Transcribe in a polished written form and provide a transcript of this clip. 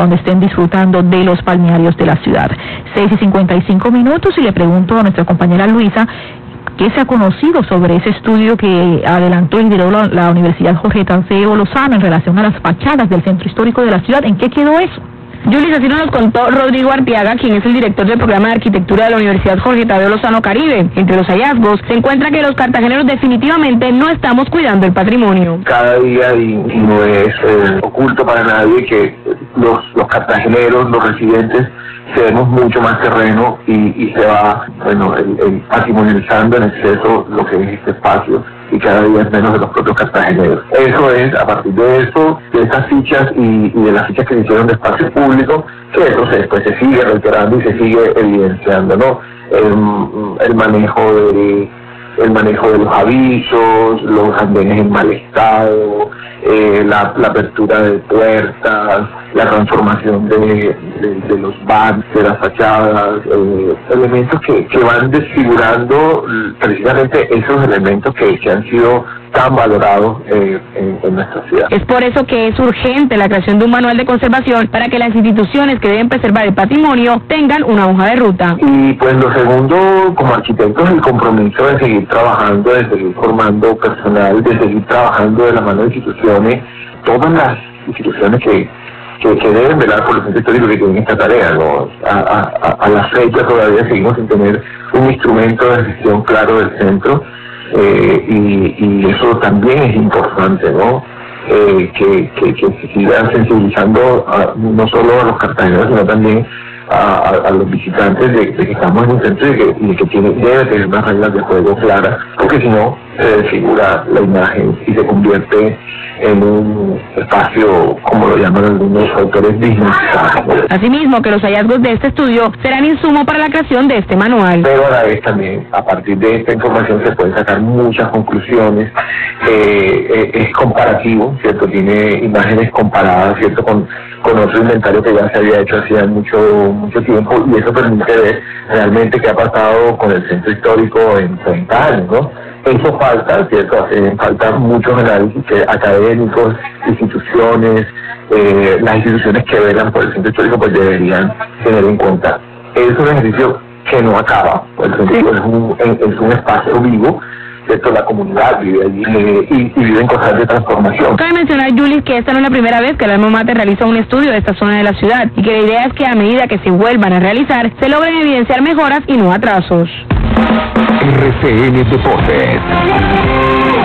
cuando estén disfrutando de los balnearios de la ciudad. 6:55 y le pregunto a nuestra compañera Luisa ¿qué se ha conocido sobre ese estudio que adelantó y lideró la Universidad Jorge Tadeo Lozano en relación a las fachadas del centro histórico de la ciudad? ¿En qué quedó eso? Julis, así nos contó Rodrigo Arteaga, quien es el director del programa de arquitectura de la Universidad Jorge Tadeo Lozano Caribe. Entre los hallazgos se encuentra que los cartageneros definitivamente no estamos cuidando el patrimonio. Cada día, y no es oculto para nadie, que los cartageneros, los residentes, cedemos mucho más terreno y se va, el patrimonializando en exceso lo que es este espacio, y cada día es menos de los propios cartageneros. Eso es, a partir de eso, de esas fichas y de las fichas que se hicieron de espacio público, que eso se sigue reiterando y se sigue evidenciando, ¿no? El manejo de los avisos, los andenes en mal estado, la apertura de puertas, la transformación de los bancos, de las fachadas, elementos que van desfigurando precisamente esos elementos que han sido tan valorados en nuestra ciudad. Es por eso que es urgente la creación de un manual de conservación para que las instituciones que deben preservar el patrimonio tengan una hoja de ruta. Y pues lo segundo, como arquitectos, el compromiso de seguir trabajando, de seguir formando personal, de seguir trabajando de la mano de instituciones, todas las instituciones que deben velar por los centros históricos que tienen esta tarea, ¿no? A la fecha todavía seguimos sin tener un instrumento de gestión claro del centro, y eso también es importante, ¿no? Que se sigan sensibilizando no solo a los cartageneros, sino también a los visitantes de que estamos en un centro y de que debe tener unas reglas de juego claras, porque si no se desfigura la imagen y se convierte en un espacio, como lo llaman algunos autores, dignificado. Asimismo, que los hallazgos de este estudio serán insumo para la creación de este manual. Pero a la vez también, a partir de esta información se pueden sacar muchas conclusiones. Es comparativo, ¿cierto? Tiene imágenes comparadas, ¿cierto? Con otro inventario que ya se había hecho hacía mucho tiempo, y eso permite ver realmente qué ha pasado con el centro histórico en 30 años, ¿no? Eso falta, ¿cierto? Faltan muchos análisis académicos, instituciones, las instituciones que velan por el centro histórico pues deberían tener en cuenta. Es un ejercicio que no acaba, el centro es un espacio vivo, ¿cierto? La comunidad vive allí y vive en constante transformación. Cabe mencionar, Julis, que esta no es la primera vez que el Alma Mater realiza un estudio de esta zona de la ciudad, y que la idea es que a medida que se vuelvan a realizar, se logren evidenciar mejoras y no atrasos. RCN Deportes.